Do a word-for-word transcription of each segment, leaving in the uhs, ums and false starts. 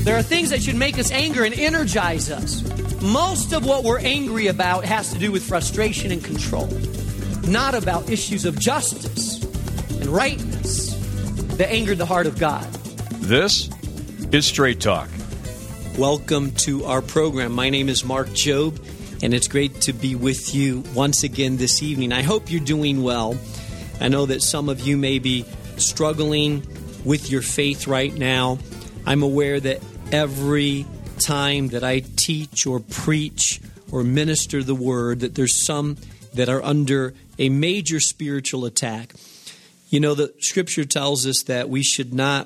There are things that should make us angry and energize us. Most of what we're angry about has to do with frustration and control, not about issues of justice and rightness that angered the heart of God. This is Straight Talk. Welcome to our program. My name is Mark Jobe, and it's great to be with you once again this evening. I hope you're doing well. I know that some of you may be struggling with your faith right now. I'm aware that every time that I teach or preach or minister the word, that there's some that are under a major spiritual attack. You know, the scripture tells us that we should not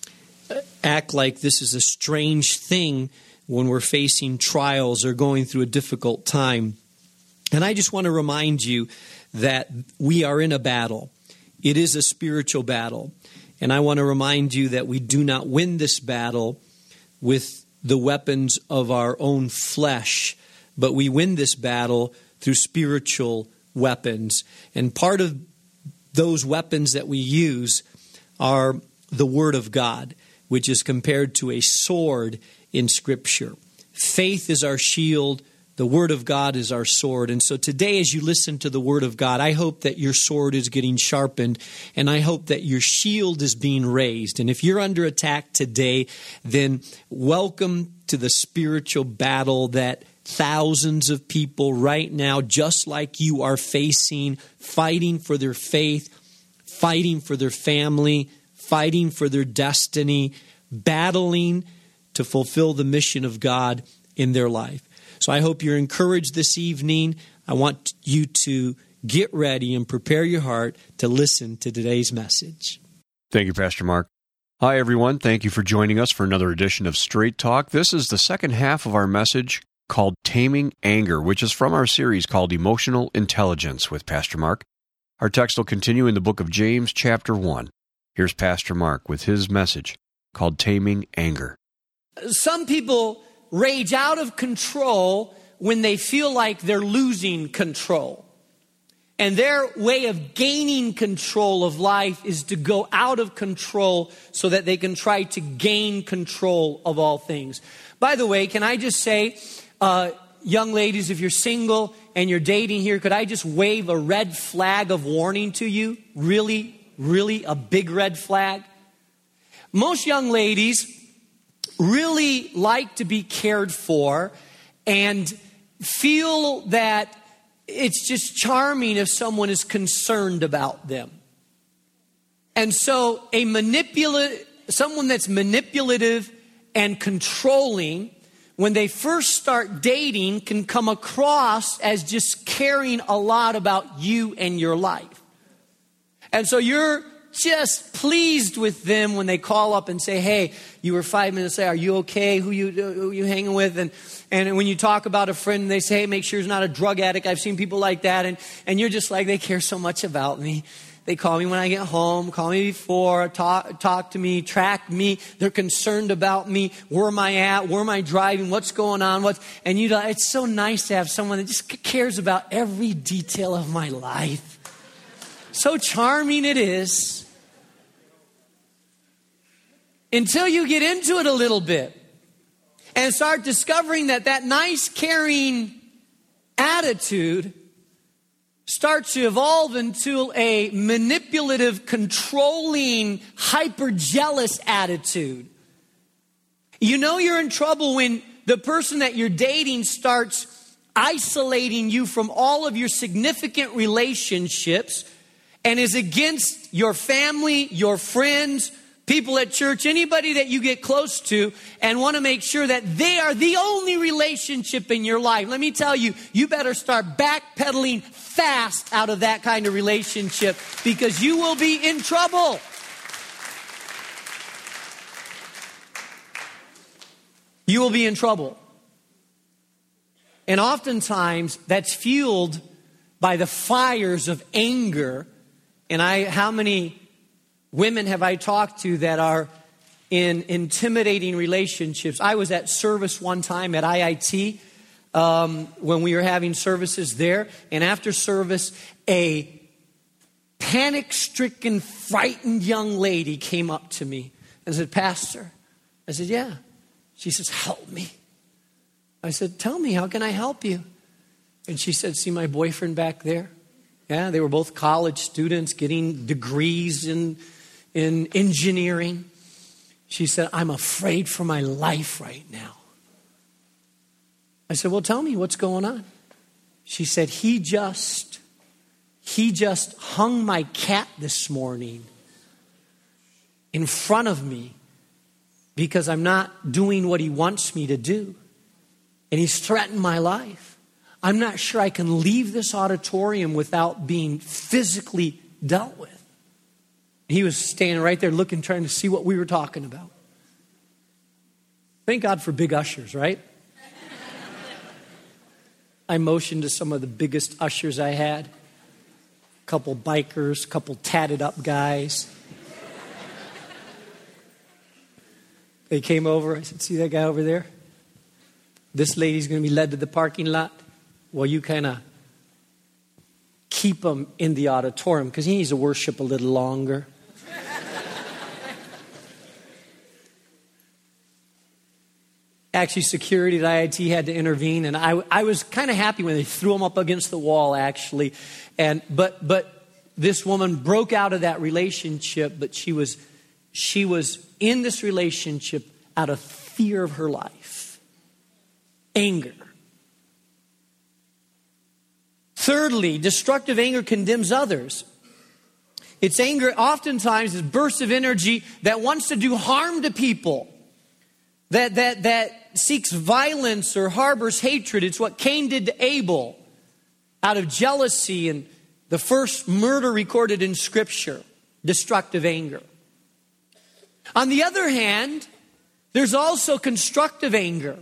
act like this is a strange thing when we're facing trials or going through a difficult time. And I just want to remind you that we are in a battle. It is a spiritual battle. And I want to remind you that we do not win this battle with the weapons of our own flesh, but we win this battle through spiritual weapons. And part of those weapons that we use are the Word of God, which is compared to a sword in Scripture. Faith is our shield. The Word of God is our sword. And so today, as you listen to the Word of God, I hope that your sword is getting sharpened, and I hope that your shield is being raised. And if you're under attack today, then welcome to the spiritual battle that thousands of people right now, just like you, are facing, fighting for their faith, fighting for their family, fighting for their destiny, battling to fulfill the mission of God in their life. So I hope you're encouraged this evening. I want you to get ready and prepare your heart to listen to today's message. Thank you, Pastor Mark. Hi, everyone. Thank you for joining us for another edition of Straight Talk. This is the second half of our message called Taming Anger, which is from our series called Emotional Intelligence with Pastor Mark. Our text will continue in the book of James, chapter one. Here's Pastor Mark with his message called Taming Anger. Some people rage out of control when they feel like they're losing control. And their way of gaining control of life is to go out of control so that they can try to gain control of all things. By the way, can I just say, uh, young ladies, if you're single and you're dating here, could I just wave a red flag of warning to you? Really, really a big red flag? Most young ladies really like to be cared for and feel that it's just charming if someone is concerned about them. And so a manipula- someone that's manipulative and controlling, when they first start dating, can come across as just caring a lot about you and your life. And so you're just pleased with them when they call up and say, hey, you were five minutes late. Are you okay? Who you who you hanging with? And and when you talk about a friend, they say, hey, make sure he's not a drug addict. I've seen people like that. And, and you're just like, they care so much about me. They call me when I get home, call me before, talk, talk to me, track me. They're concerned about me. Where am I at? Where am I driving? What's going on? What's, and you know, it's so nice to have someone that just cares about every detail of my life. So charming it is. Until you get into it a little bit and start discovering that that nice, caring attitude starts to evolve into a manipulative, controlling, hyper-jealous attitude. You know you're in trouble when the person that you're dating starts isolating you from all of your significant relationships and is against your family, your friends, people at church, anybody that you get close to, and want to make sure that they are the only relationship in your life. Let me tell you, you better start backpedaling fast out of that kind of relationship because you will be in trouble. You will be in trouble. And oftentimes that's fueled by the fires of anger. And I, how many women have I talked to that are in intimidating relationships? I was at service one time at I I T um, when we were having services there. And after service, a panic-stricken, frightened young lady came up to me and said, "Pastor." I said, "Yeah." She says, help me. I said, tell me, how can I help you? And she said, see my boyfriend back there? Yeah, they were both college students getting degrees in, in engineering. She said, I'm afraid for my life right now. I said, well, tell me what's going on. She said, he just, he just hung my cat this morning in front of me because I'm not doing what he wants me to do. And he's threatened my life. I'm not sure I can leave this auditorium without being physically dealt with. He was standing right there looking, trying to see what we were talking about. Thank God for big ushers, right? I motioned to some of the biggest ushers I had. A couple bikers, a couple tatted up guys. They came over. I said, see that guy over there? This lady's going to be led to the parking lot. Well, you kind of keep him in the auditorium because he needs to worship a little longer. Actually, security at I I T had to intervene, and I, I was kind of happy when they threw him up against the wall, actually. And but but this woman broke out of that relationship, but she was she was in this relationship out of fear of her life, anger. Thirdly, destructive anger condemns others. It's anger oftentimes is bursts of energy that wants to do harm to people. That, that, that seeks violence or harbors hatred. It's what Cain did to Abel out of jealousy and the first murder recorded in Scripture, destructive anger. On the other hand, there's also constructive anger.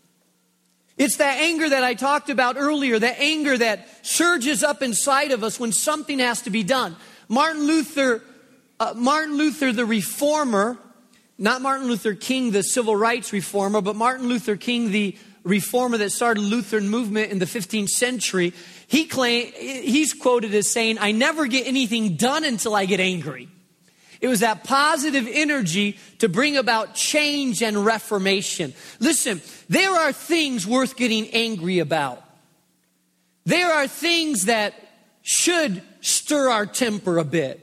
It's that anger that I talked about earlier, that anger that surges up inside of us when something has to be done. Martin Luther, uh, Martin Luther the reformer, not Martin Luther King, the civil rights reformer, but Martin Luther King, the reformer that started the Lutheran movement in the fifteenth century. He claim, he's quoted as saying, I never get anything done until I get angry. It was that positive energy to bring about change and reformation. Listen, there are things worth getting angry about. There are things that should stir our temper a bit.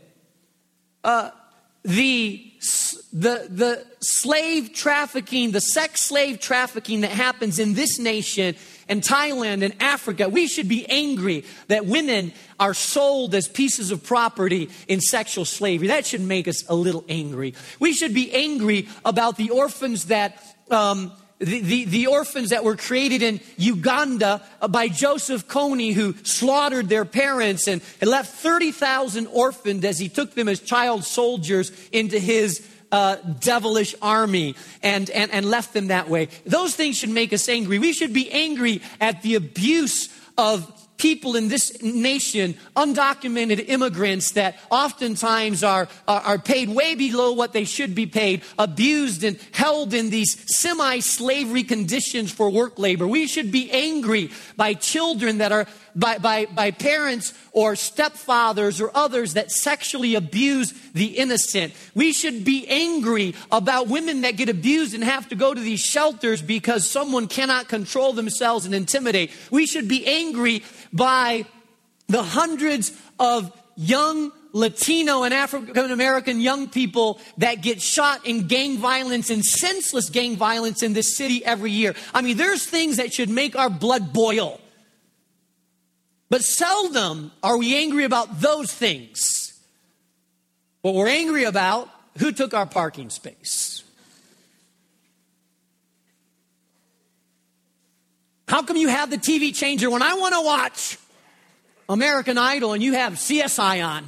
Uh, the The, the slave trafficking, the sex slave trafficking that happens in this nation and Thailand and Africa, we should be angry that women are sold as pieces of property in sexual slavery. That should make us a little angry. We should be angry about the orphans that... Um, The, the, the orphans that were created in Uganda by Joseph Kony, who slaughtered their parents and, and left thirty thousand orphaned as he took them as child soldiers into his uh, devilish army and, and, and left them that way. Those things should make us angry. We should be angry at the abuse of people in this nation, undocumented immigrants that oftentimes are, are, are paid way below what they should be paid, abused and held in these semi-slavery conditions for work labor. We should be angry by children that are, by, by, by parents or stepfathers or others that sexually abuse the innocent. We should be angry about women that get abused and have to go to these shelters because someone cannot control themselves and intimidate. We should be angry by the hundreds of young Latino and African American young people that get shot in gang violence and senseless gang violence in this city every year. I mean, there's things that should make our blood boil. But seldom are we angry about those things. What we're angry about, who took our parking space? How come you have the T V changer when I want to watch American Idol and you have C S I on?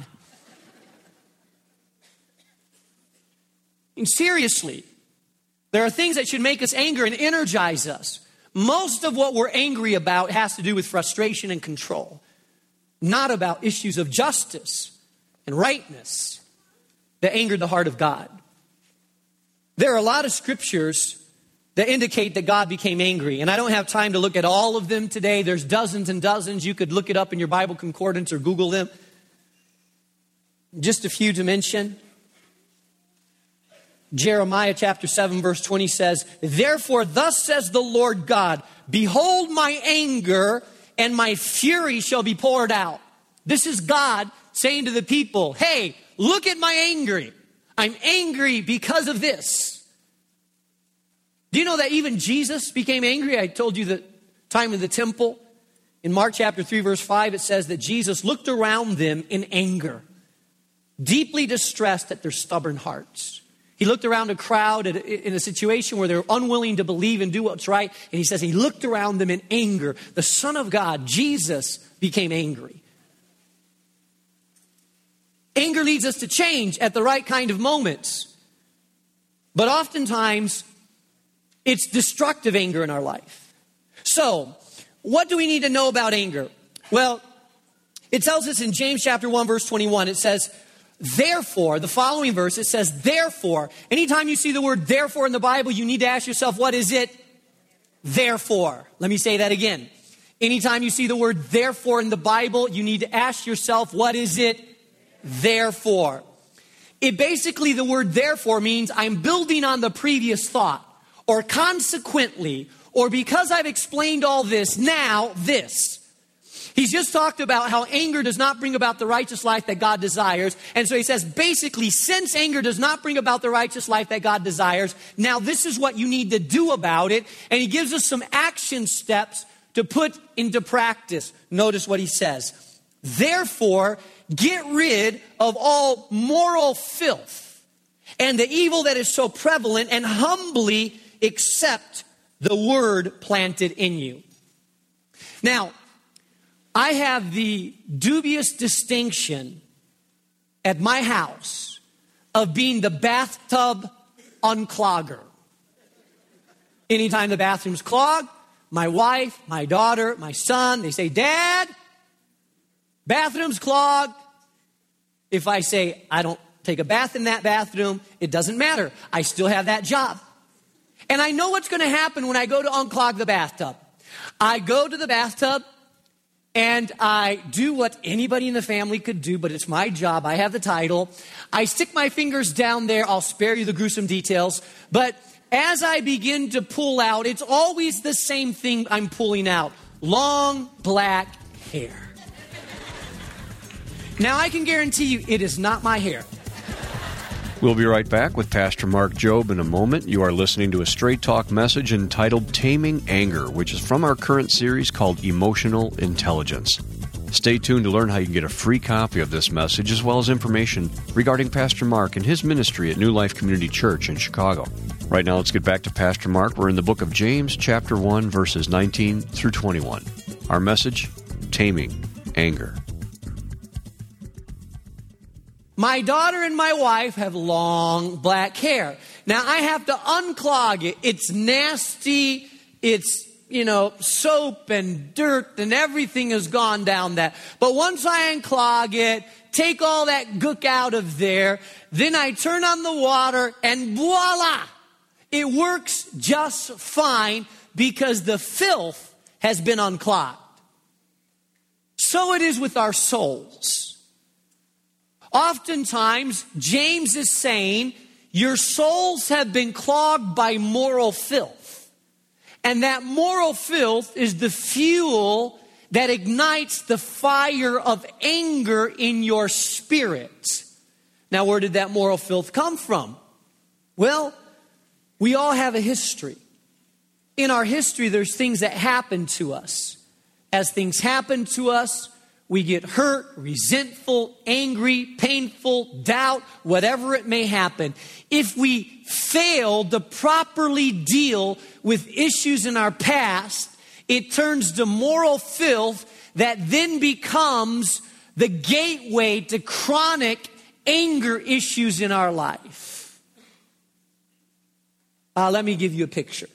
And seriously, there are things that should make us angry and energize us. Most of what we're angry about has to do with frustration and control, not about issues of justice and rightness that angered the heart of God. There are a lot of scriptures that indicate that God became angry. And I don't have time to look at all of them today. There's dozens and dozens. You could look it up in your Bible concordance or Google them. Just a few to mention. Jeremiah chapter seven, verse twenty says, therefore, thus says the Lord God, behold my anger and my fury shall be poured out. This is God saying to the people, hey, look at my anger. I'm angry because of this. Do you know that even Jesus became angry? I told you the time in the temple. In Mark chapter three, verse five, it says that Jesus looked around them in anger, deeply distressed at their stubborn hearts. He looked around a crowd in a situation where they're unwilling to believe and do what's right. And he says he looked around them in anger. The Son of God, Jesus, became angry. Anger leads us to change at the right kind of moments. But oftentimes, it's destructive anger in our life. So, what do we need to know about anger? Well, it tells us in James chapter one, verse twenty-one, it says, therefore, the following verse, it says, therefore. Anytime you see the word therefore in the Bible, you need to ask yourself, what is it? Therefore. Let me say that again. Anytime you see the word therefore in the Bible, you need to ask yourself, what is it? Therefore. It basically, the word therefore means I'm building on the previous thought, or consequently, or because I've explained all this, now this. He's just talked about how anger does not bring about the righteous life that God desires. And so he says, basically, since anger does not bring about the righteous life that God desires, now this is what you need to do about it. And he gives us some action steps to put into practice. Notice what he says. Therefore, get rid of all moral filth and the evil that is so prevalent, and humbly accept the word planted in you. Now, I have the dubious distinction at my house of being the bathtub unclogger. Anytime the bathroom's clogged, my wife, my daughter, my son, they say, Dad, bathroom's clogged. If I say, I don't take a bath in that bathroom, it doesn't matter. I still have that job. And I know what's going to happen when I go to unclog the bathtub. I go to the bathtub and I do what anybody in the family could do, but it's my job. I have the title. I stick my fingers down there. I'll spare you the gruesome details. But as I begin to pull out, it's always the same thing I'm pulling out. Long black hair. Now, I can guarantee you it is not my hair. We'll be right back with Pastor Mark Jobe in a moment. You are listening to a Straight Talk message entitled Taming Anger, which is from our current series called Emotional Intelligence. Stay tuned to learn how you can get a free copy of this message, as well as information regarding Pastor Mark and his ministry at New Life Community Church in Chicago. Right now, let's get back to Pastor Mark. We're in the book of James, chapter one, verses nineteen through twenty-one. Our message, Taming Anger. My daughter and my wife have long black hair. Now, I have to unclog it. It's nasty. It's, you know, soap and dirt and everything has gone down that. But once I unclog it, take all that gook out of there, then I turn on the water and voila! It works just fine because the filth has been unclogged. So it is with our souls. Oftentimes, James is saying, your souls have been clogged by moral filth. And that moral filth is the fuel that ignites the fire of anger in your spirit. Now, where did that moral filth come from? Well, we all have a history. In our history, there's things that happen to us. As things happen to us, we get hurt, resentful, angry, painful, doubt, whatever it may happen. If we fail to properly deal with issues in our past, it turns to moral filth that then becomes the gateway to chronic anger issues in our life. Uh, let me give you a picture.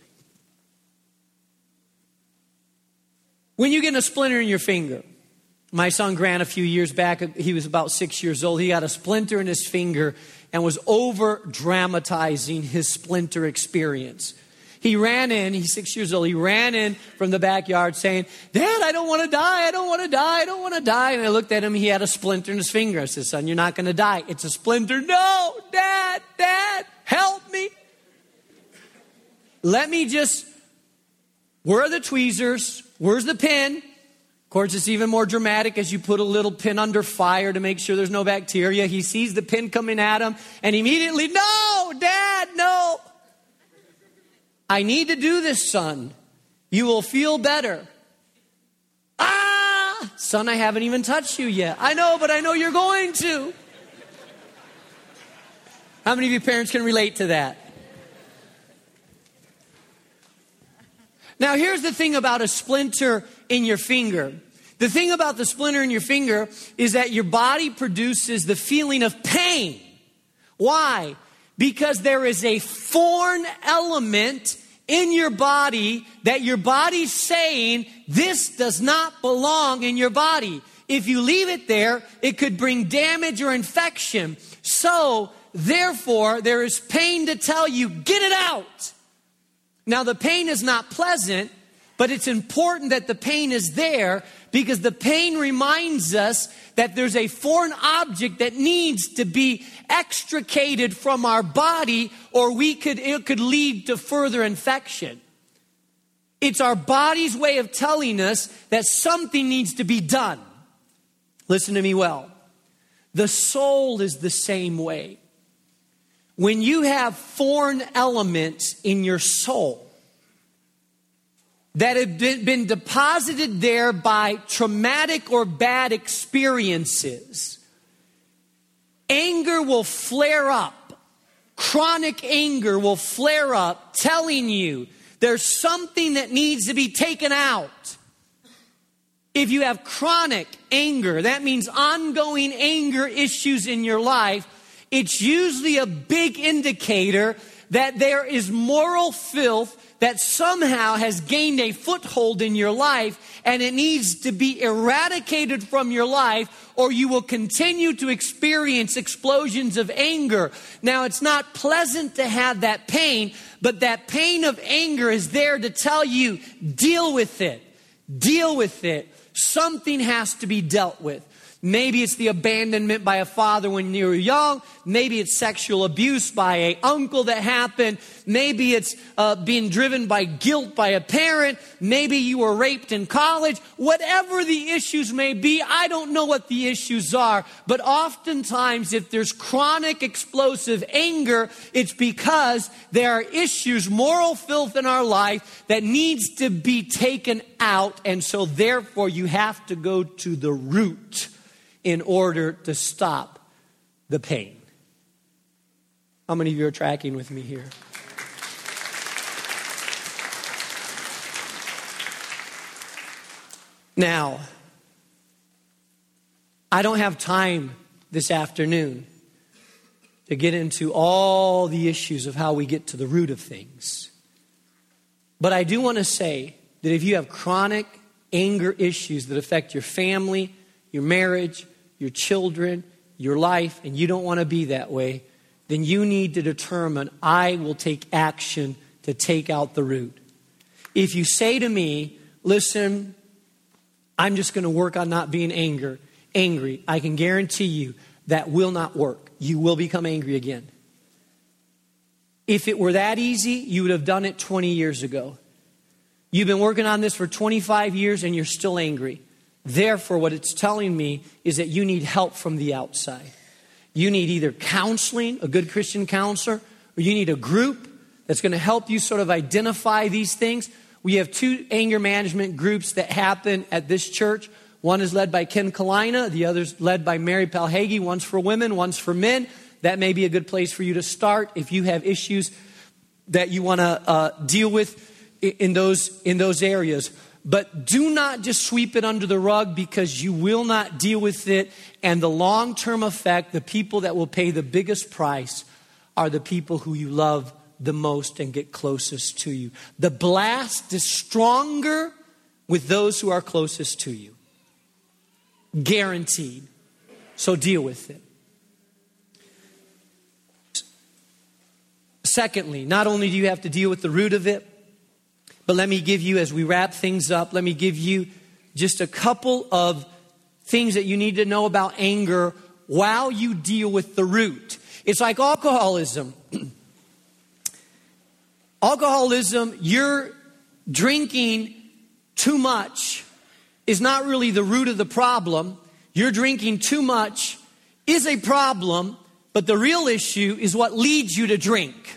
When you get a splinter in your finger, my son Grant, a few years back, he was about six years old. He got a splinter in his finger and was over dramatizing his splinter experience. He ran in, he's six years old, he ran in from the backyard saying, Dad, I don't want to die, I don't want to die, I don't want to die. And I looked at him, he had a splinter in his finger. I said, son, you're not going to die. It's a splinter. No, Dad, Dad, help let me just, where are the tweezers? Where's the pin? Of course, it's even more dramatic as you put a little pin under fire to make sure there's no bacteria. He sees the pin coming at him and immediately, no, Dad, no. I need to do this, son. You will feel better. Ah, son, I haven't even touched you yet. I know, but I know you're going to. How many of you parents can relate to that? Now, here's the thing about a splinter in your finger. The thing about the splinter in your finger is that your body produces the feeling of pain. Why? Because there is a foreign element in your body that your body's saying, this does not belong in your body. If you leave it there, it could bring damage or infection. So, therefore, there is pain to tell you, get it out. Now, the pain is not pleasant, but it's important that the pain is there because the pain reminds us that there's a foreign object that needs to be extricated from our body, or we could it could lead to further infection. It's our body's way of telling us that something needs to be done. Listen to me well. The soul is the same way. When you have foreign elements in your soul that have been, been deposited there by traumatic or bad experiences, anger will flare up. Chronic anger will flare up, telling you there's something that needs to be taken out. If you have chronic anger, that means ongoing anger issues in your life. It's usually a big indicator that there is moral filth that somehow has gained a foothold in your life, and it needs to be eradicated from your life, or you will continue to experience explosions of anger. Now, it's not pleasant to have that pain, but that pain of anger is there to tell you, deal with it. Deal with it. Something has to be dealt with. Maybe it's the abandonment by a father when you were young. Maybe it's sexual abuse by an uncle that happened. Maybe it's uh, being driven by guilt by a parent. Maybe you were raped in college. Whatever the issues may be, I don't know what the issues are. But oftentimes, if there's chronic explosive anger, it's because there are issues, moral filth in our life that needs to be taken out. And so therefore, you have to go to the root in order to stop the pain. How many of you are tracking with me here? Now, I don't have time this afternoon to get into all the issues of how we get to the root of things. But I do want to say that if you have chronic anger issues that affect your family, your marriage, your children, your life, and you don't want to be that way, then you need to determine, I will take action to take out the root. If you say to me, listen, I'm just going to work on not being anger, angry, I can guarantee you that will not work. You will become angry again. If it were that easy, you would have done it twenty years ago. You've been working on this for twenty-five years and you're still angry. Therefore, what it's telling me is that you need help from the outside. You need either counseling, a good Christian counselor, or you need a group that's going to help you sort of identify these things. We have two anger management groups that happen at this church. One is led by Ken Kalina. The other is led by Mary Palhagi. One's for women, one's for men. That may be a good place for you to start if you have issues that you want to uh, deal with in those in those areas. But do not just sweep it under the rug, because you will not deal with it. And the long-term effect, the people that will pay the biggest price are the people who you love the most and get closest to you. The blast is stronger with those who are closest to you. Guaranteed. So deal with it. Secondly, not only do you have to deal with the root of it, but let me give you, as we wrap things up, let me give you just a couple of things that you need to know about anger while you deal with the root. It's like alcoholism. Alcoholism, you're drinking too much, is not really the root of the problem. You're drinking too much is a problem, but the real issue is what leads you to drink.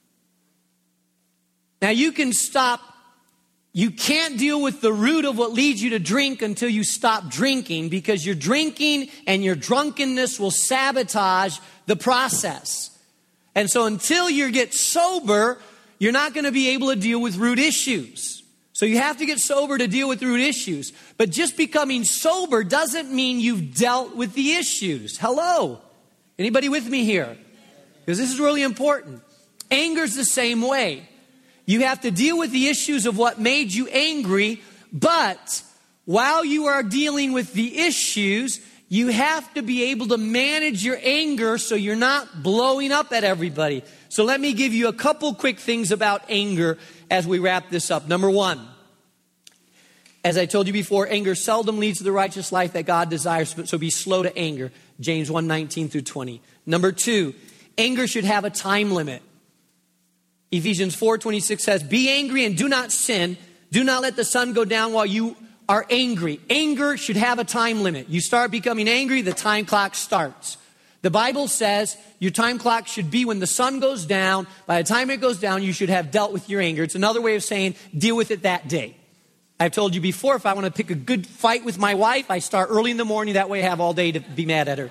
Now you can stop, you can't deal with the root of what leads you to drink until you stop drinking, because your drinking and your drunkenness will sabotage the process. And so until you get sober, you're not going to be able to deal with root issues. So you have to get sober to deal with root issues. But just becoming sober doesn't mean you've dealt with the issues. Hello? Anybody with me here? Because this is really important. Anger's the same way. You have to deal with the issues of what made you angry, but while you are dealing with the issues, you have to be able to manage your anger so you're not blowing up at everybody. So let me give you a couple quick things about anger as we wrap this up. Number one, as I told you before, anger seldom leads to the righteous life that God desires, so be slow to anger. James one nineteen through twenty. Number two, anger should have a time limit. Ephesians four twenty-six says, be angry and do not sin. Do not let the sun go down while you are angry. Anger should have a time limit. You start becoming angry, the time clock starts. The Bible says your time clock should be when the sun goes down. By the time it goes down, you should have dealt with your anger. It's another way of saying deal with it that day. I've told you before, if I want to pick a good fight with my wife, I start early in the morning. That way I have all day to be mad at her.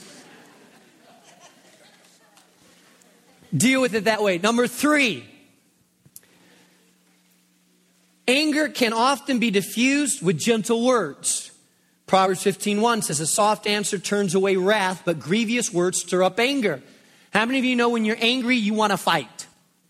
Deal with it that way. Number three, anger can often be diffused with gentle words. Proverbs fifteen one says, a soft answer turns away wrath, but grievous words stir up anger. How many of you know when you're angry, you want to fight?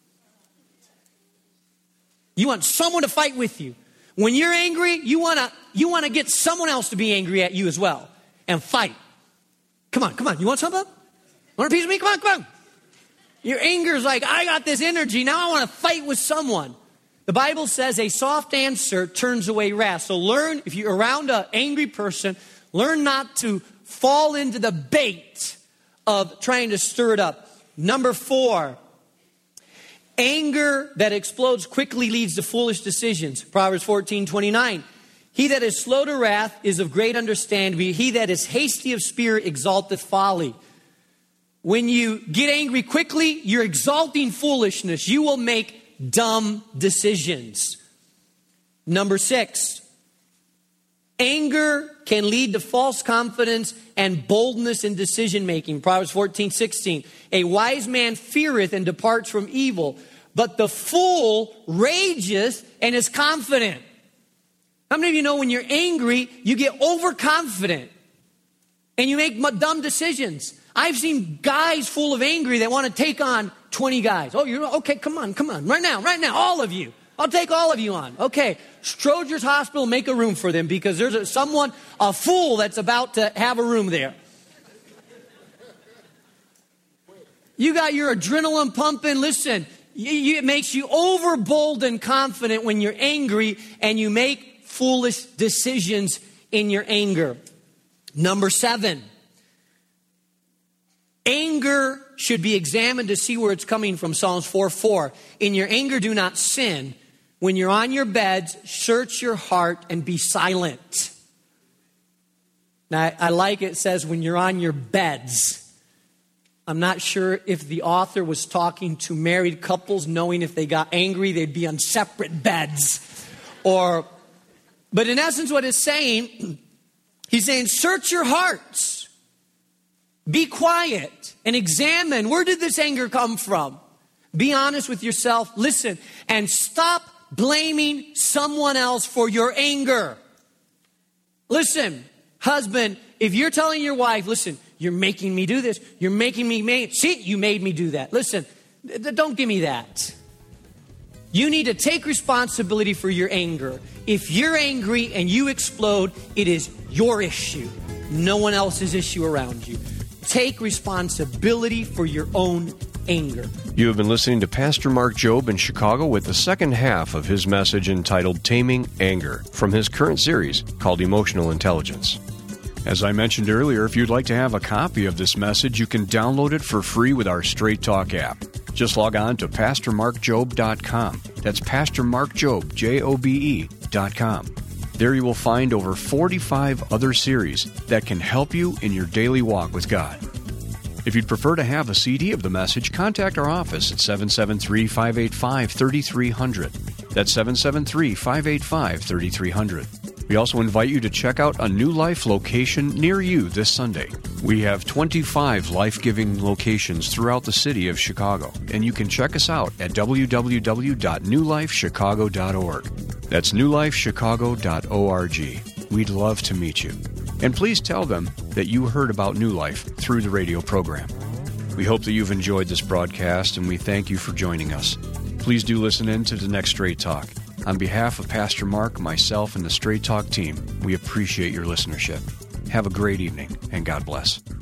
You want someone to fight with you. When you're angry, you want to you want to get someone else to be angry at you as well and fight. Come on, come on. You want something? Want a piece of me? Come on, come on. Your anger is like, I got this energy. Now I want to fight with someone. The Bible says a soft answer turns away wrath. So learn, if you're around an angry person, learn not to fall into the bait of trying to stir it up. Number four, anger that explodes quickly leads to foolish decisions. Proverbs fourteen twenty-nine. He that is slow to wrath is of great understanding. He that is hasty of spirit exalteth folly. When you get angry quickly, you're exalting foolishness. You will make dumb decisions. Number six, anger can lead to false confidence and boldness in decision making. Proverbs fourteen sixteen. A wise man feareth and departs from evil, but the fool rageth and is confident. How many of you know when you're angry, you get overconfident and you make dumb decisions? I've seen guys full of anger that want to take on twenty guys. Oh, you're okay. Come on, come on. Right now, right now, all of you. I'll take all of you on. Okay. Stroger's Hospital, make a room for them because there's a, someone, a fool that's about to have a room there. You got your adrenaline pumping. Listen, you, you, it makes you overbold and confident when you're angry and you make foolish decisions in your anger. Number seven. Anger should be examined to see where it's coming from. Psalms four four. In your anger, do not sin. When you're on your beds, search your heart and be silent. Now, I, I like it. It says when you're on your beds. I'm not sure if the author was talking to married couples, knowing if they got angry, they'd be on separate beds. Or, but in essence, what it's saying, he's saying, search your hearts. Be quiet and examine, where did this anger come from? Be honest with yourself. Listen, and stop blaming someone else for your anger. Listen, husband, if you're telling your wife, listen, you're making me do this. You're making me, make, see, you made me do that. Listen, don't give me that. You need to take responsibility for your anger. If you're angry and you explode, it is your issue, no one else's issue around you. Take responsibility for your own anger. You have been listening to Pastor Mark Jobe in Chicago with the second half of his message entitled Taming Anger from his current series called Emotional Intelligence. As I mentioned earlier, if you'd like to have a copy of this message, you can download it for free with our Straight Talk app. Just Just log on to pastor mark jobe dot com. That's Pastor Mark Jobe, J O B E, dot com. There you will find over forty-five other series that can help you in your daily walk with God. If you'd prefer to have a C D of the message, contact our office at seven seven three, five eight five, three three zero zero. That's seven seven three, five eight five, three three zero zero. We also invite you to check out a New Life location near you this Sunday. We have twenty-five life-giving locations throughout the city of Chicago, and you can check us out at w w w dot new life chicago dot org. That's new life chicago dot org. We'd love to meet you. And please tell them that you heard about New Life through the radio program. We hope that you've enjoyed this broadcast, and we thank you for joining us. Please do listen in to the next Straight Talk. On behalf of Pastor Mark, myself, and the Straight Talk team, we appreciate your listenership. Have a great evening, and God bless.